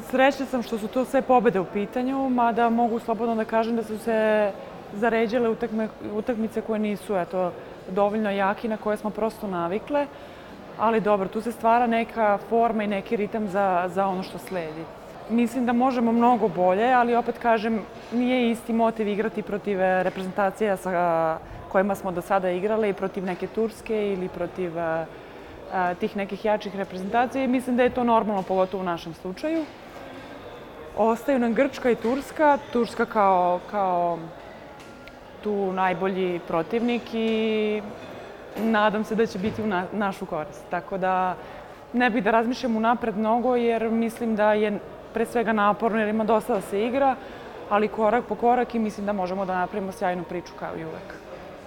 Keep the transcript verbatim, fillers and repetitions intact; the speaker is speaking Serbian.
Srećna sam što su to sve pobede u pitanju, mada mogu slobodno da kažem da su se zaređale utakme, utakmice koje nisu eto, dovoljno jaki, na koje smo prosto navikle. Ali dobro, tu se stvara neka forma i neki ritam za, za ono što sledi. Mislim da možemo mnogo bolje, ali opet kažem, nije isti motiv igrati protiv reprezentacija sa kojima smo do sada igrali, protiv neke Turske ili protiv a, a, tih nekih jačih reprezentacija i mislim da je to normalno, pogotovo u našem slučaju. Ostaju nam Grčka i Turska, Turska kao, kao tu najbolji protivnik i nadam se da će biti u na, našu korist. Tako da ne bih da razmišljam unapred mnogo jer mislim da je pre svega naporno jer ima dosta da se igra, ali korak po korak i mislim da možemo da napravimo sjajnu priču kao i uvek.